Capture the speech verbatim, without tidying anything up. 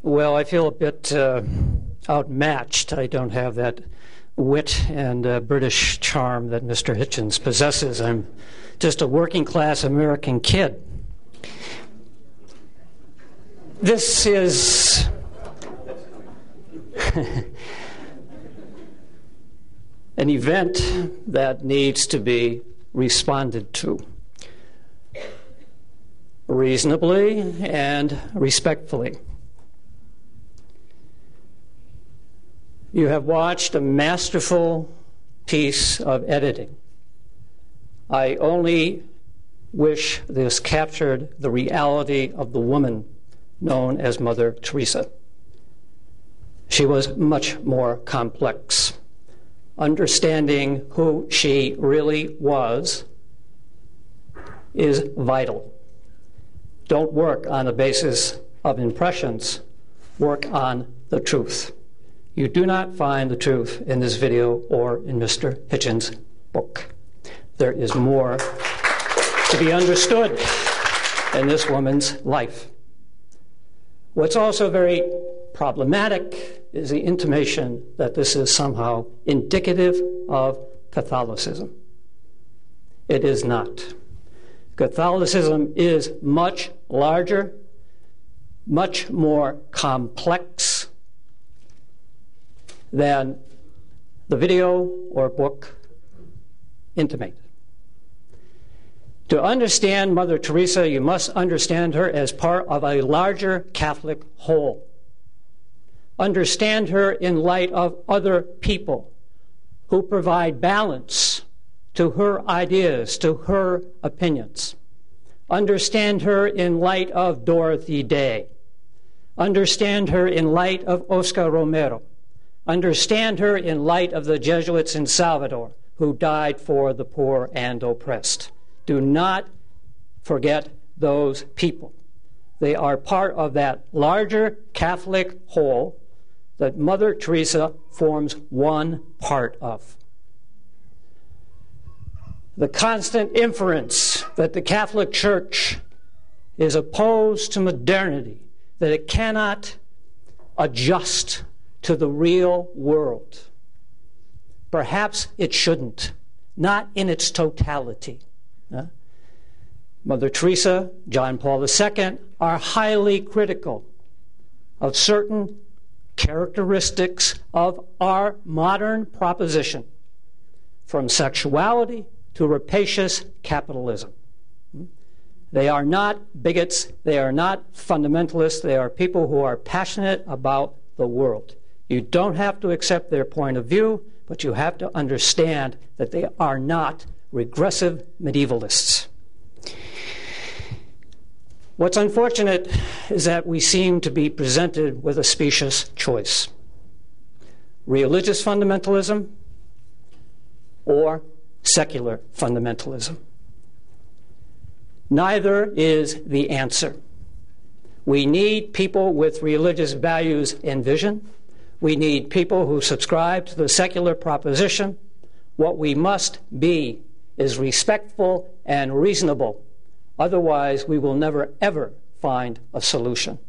Well, I feel a bit uh, outmatched. I don't have that wit and uh, British charm that Mister Hitchens possesses. I'm just a working-class American kid. This is an event that needs to be responded to reasonably and respectfully. You have watched a masterful piece of editing. I only wish this captured the reality of the woman known as Mother Teresa. She was much more complex. Understanding who she really was is vital. Don't work on the basis of impressions. Work on the truth. You do not find the truth in this video or in Mister Hitchens' book. There is more to be understood in this woman's life. What's also very problematic is the intimation that this is somehow indicative of Catholicism. It is not. Catholicism is much larger, much more complex than the video or book intimate. To understand Mother Teresa, you must understand her as part of a larger Catholic whole. Understand her in light of other people who provide balance to her ideas, to her opinions. Understand her in light of Dorothy Day. Understand her in light of Oscar Romero. Understand her in light of the Jesuits in Salvador who died for the poor and oppressed. Do not forget those people. They are part of that larger Catholic whole that Mother Teresa forms one part of. The constant inference that the Catholic Church is opposed to modernity, that it cannot adjust to the real world. Perhaps it shouldn't, not in its totality. Uh, Mother Teresa, John Paul the Second are highly critical of certain characteristics of our modern proposition, from sexuality to rapacious capitalism. They are not bigots, they are not fundamentalists, they are people who are passionate about the world. You don't have to accept their point of view, but you have to understand that they are not regressive medievalists. What's unfortunate is that we seem to be presented with a specious choice: religious fundamentalism or secular fundamentalism. Neither is the answer. We need people with religious values and vision. We need people who subscribe to the secular proposition. What we must be is respectful and reasonable. Otherwise, we will never, ever find a solution.